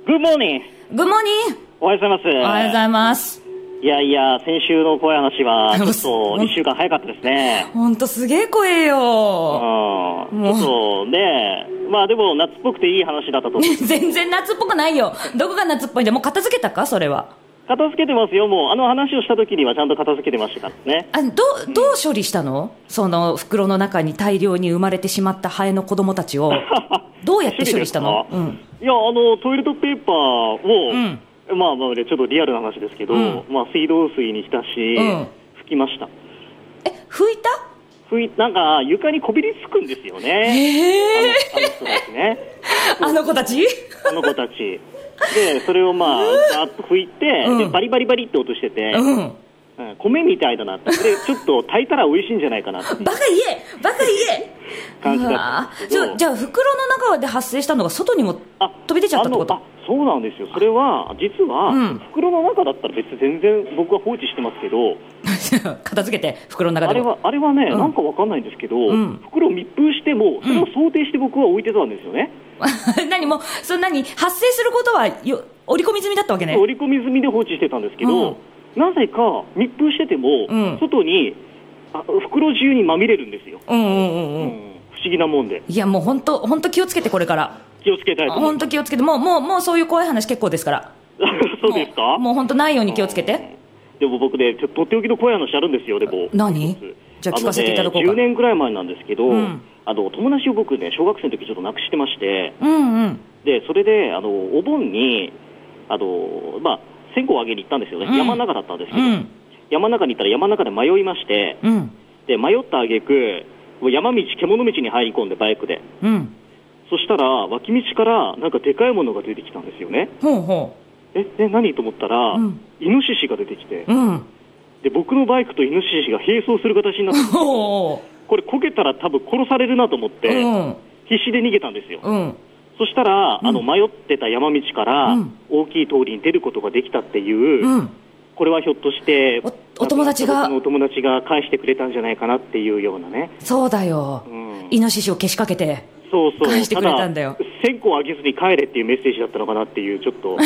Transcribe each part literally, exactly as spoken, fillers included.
グッモーニング。 グッモーニング。 おはようございます。 おはようございます。 いやいや、先週の声話は、ちょっといっしゅうかん早かったですね。 ほんとすげえ声よ。 うん。ちょっとね、まあでも夏っぽくていい話だったと思う。 全然夏っぽくないよ。どこが夏っぽいんだ。もう片付けたかそれは。 片付けてますよ。もうあの話をした時にはちゃんと片付けてましたからね。 あ、ど、どう処理したの、その袋の中に大量に生まれてしまったハエの子供たちを。どうやって処理したの？うん、 いや、あの、トイレットペーパーを、 うん、 まあまあね、ちょっとリアルな話ですけど、うん、まあ水道水に浸し、うん、拭きました。 え、拭いた？ 拭い、なんか床にこびりつくんですよね。 へー。 あの、あの人たちね。 あの子たち？ あの子たち。で、それをまあ、ざーっと拭いて、うん、で、バリバリバリって音してて、うん、米みたいだなって。で、ちょっと炊いたら美味しいんじゃないかなって。 バカ言えバカ言え感じだったんですけど。 じゃあ、袋の中で発生したのが外にも飛び出ちゃったってこと？ あ、そうなんですよ。それは、実は、うん、袋の中だったら別に全然僕は放置してますけど、 片付けて、袋の中でも。あれは、あれはね、うん、なんかわかんないんですけど、うん、袋を密封しても、それを想定して僕は置いてたんですよね。 うん、何も、そんなに発生することはよ織り込み済みだったわけね。 織り込み済みで放置してたんですけど、うん、なぜか密封してても、うん、外にあ袋中にまみれるんですよ。 うんうんうんうんうん、 不思議なもんで。 いやもう本当本当気をつけて、これから気をつけたいと思います。 本当気をつけて、もうもうもうそういう怖い話結構ですから。 そうですか？ もう、もう本当ないように気をつけて。うん、 でも僕ね、ちょっととっておきの怖い話あるんですよ。でも何？じゃあ聞かせていただこうか。 じゅうねんぐらい前なんですけど、うん、あの友達を僕ね、小学生の時ちょっと亡くしてまして、 うんうん、 でそれであのお盆にあの、まあ、線香をあげに行ったんですよね。うん、山の中だったんですけど、うん、山の中に行ったら山の中で迷いまして、うん、で迷った挙句山道、獣道に入り込んでバイクで、うん、そしたら脇道からなんかでかいものが出てきたんですよね。 ほうほう。え、え、何と思ったら、うん、イノシシが出てきて、 うん、で僕のバイクとイノシシが並走する形になって、これこけたら多分殺されるなと思って、うん、必死で逃げたんですよ。うん、そしたら、うん、あの迷ってた山道から大きい通りに出ることができたっていう、うん、これはひょっとしてお, お友達がお友達が返してくれたんじゃないかなっていうようなね。 そうだよ、うん、イノシシをけしかけてそうそう返してくれたんだよ。 ただ線香をあげずに帰れっていうメッセージだったのかなっていうちょっと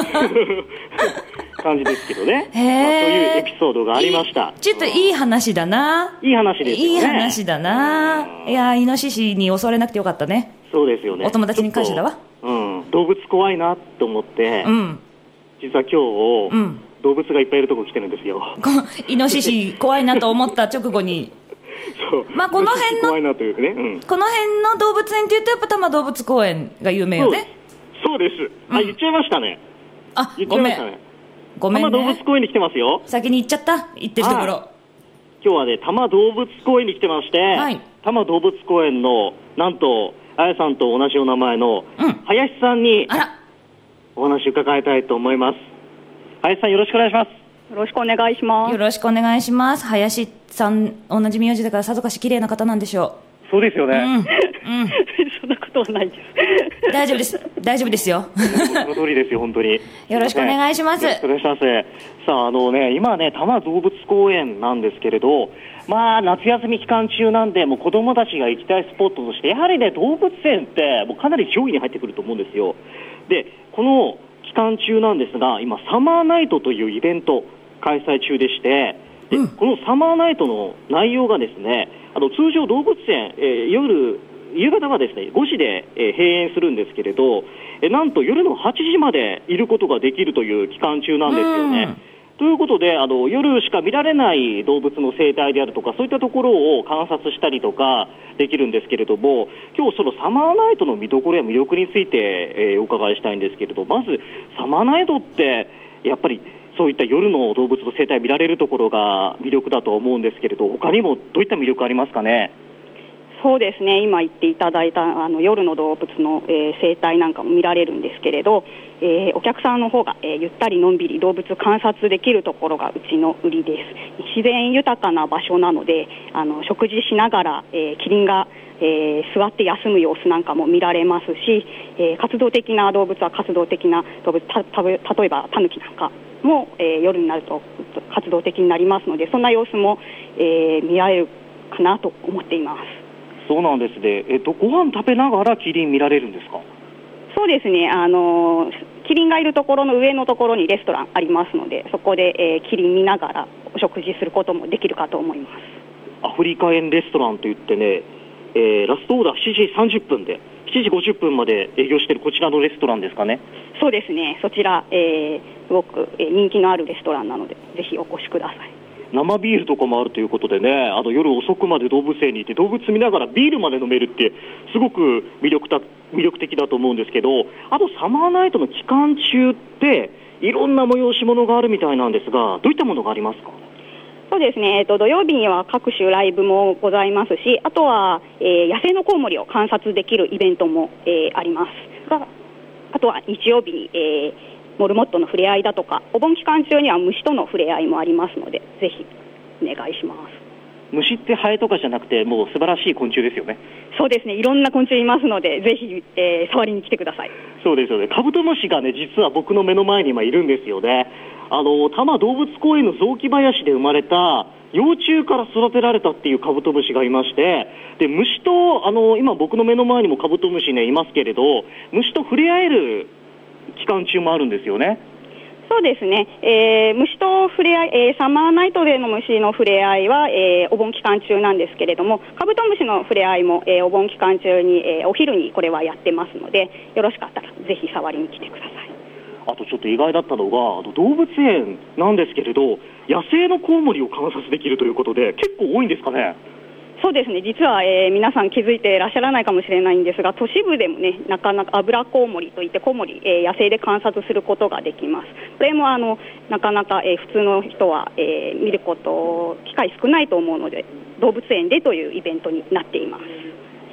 感じですけどね。へ、まあ、そういうエピソードがありました。 ちょっといい話だな。 いい話ですよね。 いい話だな。いやイノシシに襲われなくてよかったね。 そうですよね。 お友達に感謝だわ。 うん、動物怖いなと思って、うん、実は今日、うん、動物がいっぱいいるとこ来てるんですよ。 イノシシ怖いなと思った直後にそう、まあ、この辺の、怖いなというかね、うん、 この辺の動物園っていうとやっぱ多摩動物公園が有名よね。 そうです、うん、あ、言っちゃいましたね。 あ、 言っちゃいましたね。 ごめんね。 多摩動物公園に来てますよ。 先に行っちゃった。行ってるところ。 今日はね、多摩動物公園に来てまして、はい、多摩動物公園のなんとあやさんと同じお名前の、うん、林さんにあらお話伺いたいと思います。林さんよろしくお願いします。 よろしくお願いします。 よろしくお願いします。林さん同じ名字だからさぞかし綺麗な方なんでしょう。そうですよね。うん、うん、 そんなことはないです。 大丈夫です。大丈夫ですよ。 その通りですよ本当に。 よろしくお願いします。 よろしくお願いします。さああのね今ね多摩動物公園なんですけれど、まあ夏休み期間中なんでもう子供たちが行きたいスポットとしてやはりね動物園ってもうかなり上位に入ってくると思うんですよ。でこの期間中なんですが今サマーナイトというイベント開催中でして、で、うん、このサマーナイトの内容がですね、あの通常動物園、えー、夜夕方はですねごじで、えー、閉園するんですけれど、えー、なんと夜のはちじまでいることができるという期間中なんですよね。ということであの夜しか見られない動物の生態であるとかそういったところを観察したりとかできるんですけれども、今日そのサマーナイトの見どころや魅力について、えー、お伺いしたいんですけれど、まずサマーナイトってやっぱりそういった夜の動物の生態見られるところが魅力だと思うんですけれど、他にもどういった魅力ありますかね。 そうですね、今言っていただいたあの夜の動物の、えー、生態なんかも見られるんですけれど、えー、お客さんの方が、えー、ゆったりのんびり動物観察できるところがうちの売りです。自然豊かな場所なのであの食事しながら、えー、キリンがえー、座って休む様子なんかも見られますし、えー、活動的な動物は活動的な動物、たた例えばタヌキなんかも、えー、夜になると活動的になりますので、そんな様子も、えー、見られるかなと思っています。 そうなんですね。えっと、ご飯食べながらキリン見られるんですか。 そうですね、あのキリンがいるところの上のところにレストランありますので、そこで、えー、キリン見ながらお食事することもできるかと思います。 アフリカ園レストランといってね、えー、ラストオーダーしちじさんじゅっぷんでしちじごじゅっぷんまで営業しているこちらのレストランですかね。 そうですね、そちら、えー、すごく、えー、人気のあるレストランなので、ぜひお越しください。 生ビールとかもあるということでね、あの夜遅くまで動物園にいて動物見ながらビールまで飲めるってすごく魅力た魅力的だと思うんですけど、あとサマーナイトの期間中っていろんな催し物があるみたいなんですが、どういったものがありますか？ そうですね、えっと、土曜日には各種ライブもございますし、あとは、えー、野生のコウモリを観察できるイベントも、えー、ありますが、あとは日曜日に、えー、モルモットの触れ合いだとか、お盆期間中には虫との触れ合いもありますので、ぜひお願いします。 虫ってハエとかじゃなくて、もう素晴らしい昆虫ですよね。 そうですね、いろんな昆虫いますので、ぜひ、えー、触りに来てください。 そうですよね、カブトムシがね、実は僕の目の前に今いるんですよね。あの多摩動物公園の雑木林で生まれた幼虫から育てられたっていうカブトムシがいまして、で虫とあの今僕の目の前にもカブトムシねいますけれど、虫と触れ合える期間中もあるんですよね。 そうですね、えー、虫と触れ合い、えー、サマーナイトでの虫の触れ合いは、えー、お盆期間中なんですけれども、カブトムシの触れ合いも、えー、お盆期間中に、えー、お昼にこれはやってますので、よろしかったらぜひ触りに来てください。 あとちょっと意外だったのが、あの動物園なんですけれど、野生のコウモリを観察できるということで、結構多いんですかね。 そうですね、実は、えー、皆さん気づいていらっしゃらないかもしれないんですが、都市部でもね、なかなかアブラコウモリといってコウモリ、えー、野生で観察することができます。これもあのなかなか、えー、普通の人は、えー、見ること機会少ないと思うので、動物園でというイベントになっています。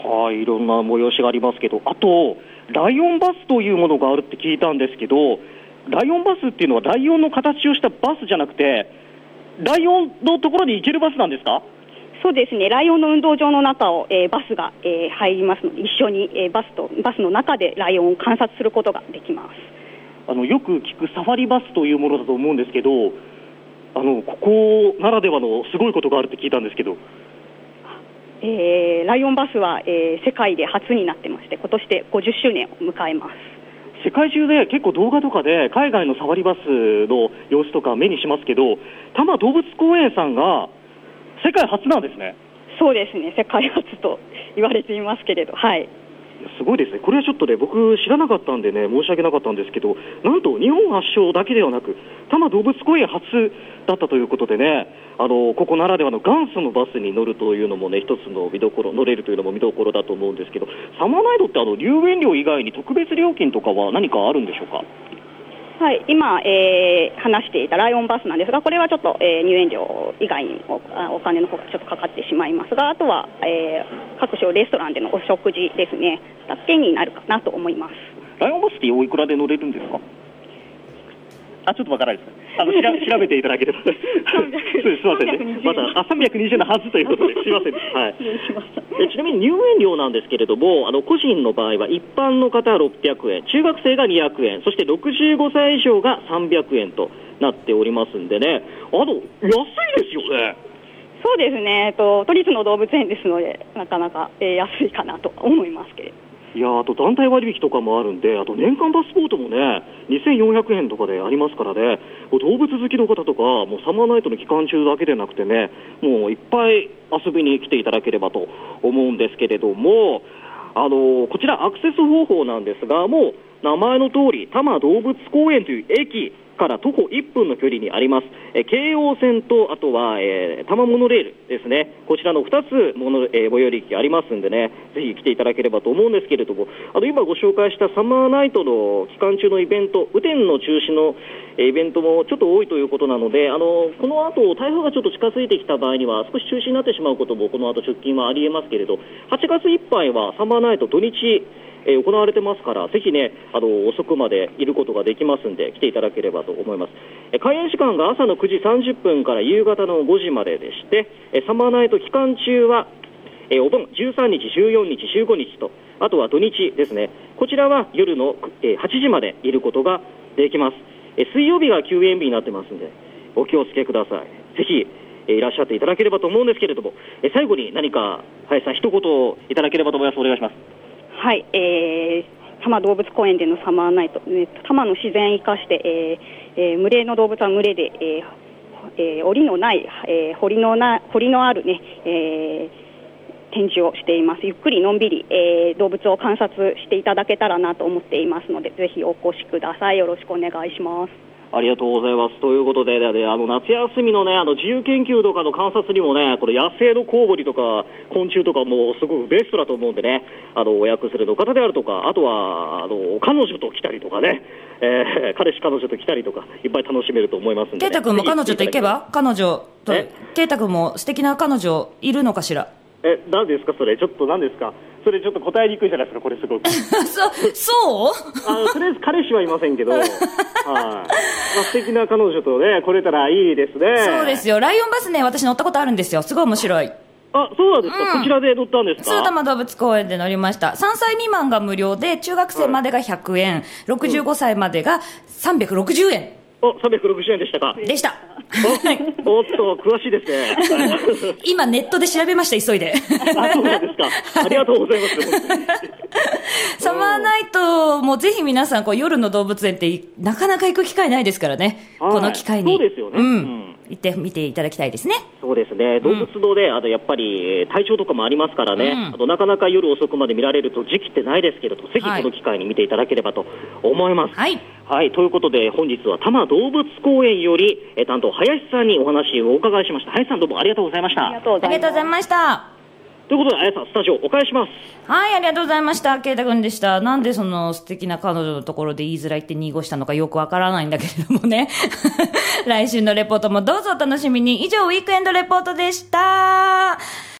はい、いろんな催しがありますけど、あとライオンバスというものがあるって聞いたんですけど、ライオンバスっていうのはライオンの形をしたバスじゃなくて、ライオンのところに行けるバスなんですか？ そうですね、ライオンの運動場の中を、えー、バスが、えー、入りますので、一緒に、えー、バスとバスの中でライオンを観察することができます。 あのよく聞くサファリバスというものだと思うんですけど、あのここならではのすごいことがあるって聞いたんですけど。 えー、ライオンバスは、えー、世界で初になってまして、今年でごじゅっしゅうねんを迎えます。 世界中で結構動画とかで海外のサファリバスの様子とか目にしますけど、多摩動物公園さんが世界初なんですね。 そうですね、世界初と言われていますけれど、はい、 すごいですね。これはちょっとね、僕知らなかったんでね、申し訳なかったんですけど、なんと日本発祥だけではなく多摩動物公園初だったということでね、あのここならではの元祖のバスに乗るというのもね、一つの見どころ、乗れるというのも見どころだと思うんですけど、サマーナイトってあの入園料以外に特別料金とかは何かあるんでしょうか？ はい、今、えー、話していたライオンバスなんですが、これはちょっと、えー、入園料以外にお、お金の方がちょっとかかってしまいますが、あとは、えー、各種レストランでのお食事ですね、だけになるかなと思います。 ライオンバスっておいくらで乗れるんですか？あ、ちょっとわからないですね。あの調調べていただければそうです、すみませんね。またあさんびゃくにじゅうえんのはずということですみません、はい、えちなみに入園料なんですけれども、あの個人の場合は一般の方はろっぴゃくえん、中学生がにひゃくえん、そしてろくじゅうごさい以上がさんびゃくえんとなっておりますんでね、あの安いですよね。 そうですね、えっと、都立の動物園ですので、なかなか、えー、安いかなと思いますけれど。 いや、あと団体割引とかもあるんで、あと年間パスポートもねにせんよんひゃくえんとかでありますからね、動物好きの方とかもうサマーナイトの期間中だけでなくてね、もういっぱい遊びに来ていただければと思うんですけれども、あのこちらアクセス方法なんですが、もう名前の通り多摩動物公園という駅から徒歩いっぷんの距離にあります。え京王線とあとは、えー、多摩モノレールですね、こちらのふたつモノ、えー、最寄り駅ありますんでね、ぜひ来ていただければと思うんですけれども、あの今ご紹介したサマーナイトの期間中のイベント、雨天の中止の、えー、イベントもちょっと多いということなので、あのこの後台風がちょっと近づいてきた場合には少し中止になってしまうこともこの後出勤はありえますけれど、はちがついっぱいはサマーナイト土日えー、行われてますから、ぜひねあの遅くまでいることができますんで来ていただければと思います。えー、開園時間が朝のくじさんじゅっぷんから夕方のごじまででして、えー、サマーナイト期間中は、えー、お盆じゅうさんにち、じゅうよっか、じゅうごにちと、あとは土日ですね、こちらは夜の、えー、はちじまでいることができます。えー、水曜日が休園日になってますんでお気をつけください。ぜひえー、いらっしゃっていただければと思うんですけれども、えー、最後に何か林さん一言いただければと思います。お願いします。 はい、えー、 多摩動物公園でのサマーナイト、ね、多摩の自然を生かして、えーえー、群れの動物は群れで、えーえー、檻のない、えー、堀のな堀のあるね、えー、展示をしています。ゆっくりのんびり、えー、動物を観察していただけたらなと思っていますので、ぜひお越しください。よろしくお願いします。 ありがとうございます。ということで、であの夏休みのね、あの自由研究とかの観察にもね、これ野生のコウモリとか昆虫とかもすごくベストだと思うんでね、あの親子連れの方であるとか、あとはあの彼女と来たりとかね、えー、彼氏彼女と来たりとかいっぱい楽しめると思いますんで、ね。 ケイタ君も彼女と行けば、彼女とケイタ君も素敵な彼女いるのかしら。 え、何ですかそれ、ちょっと何ですかそれ、ちょっと答えにくいじゃないですか、これすごく。 そそうあ、とりあえず彼氏はいませんけど、はい、まあ、素敵な彼女とね、来れたらいいですね。 そうですよ。ライオンバスね、私乗ったことあるんですよ。すごい面白い。 あ、そうなんですか、うん、こちらで乗ったんですか。 そう、多摩動物公園で乗りました。さんさい未満が無料で、中学生までがひゃくえん、はい、ろくじゅうごさいまでがさんびゃくろくじゅうえん。 お、さんびゃくろくじゅうえんでしたか。 でした。 お, おっと、詳しいですね。 今ネットで調べました、急いで。 あ、そうなんですか。ありがとうございます。 サマーナイトもぜひ皆さん、こう夜の動物園ってなかなか行く機会ないですからね。この機会に。 そうですよね。 うん。うん、行ってみていただきたいですね。 そうですね。動物堂で、あとやっぱり体調とかもありますからね。うん、あとなかなか夜遅くまで見られると時期ってないですけれど、ぜひこの機会に見ていただければと思います。 はい。 はい。ということで、本日は多摩動物公園より、え担当林さんにお話をお伺いしました。林さん、どうもありがとうございました。 ありがとうございました。 ということで、あやさん、スタジオお返しします。 はい、ありがとうございました。ケイタ君でした。なんでその素敵な彼女のところで言いづらいって濁したのかよくわからないんだけれどもね。来週のレポートもどうぞお楽しみに。以上、ウィークエンドレポートでした。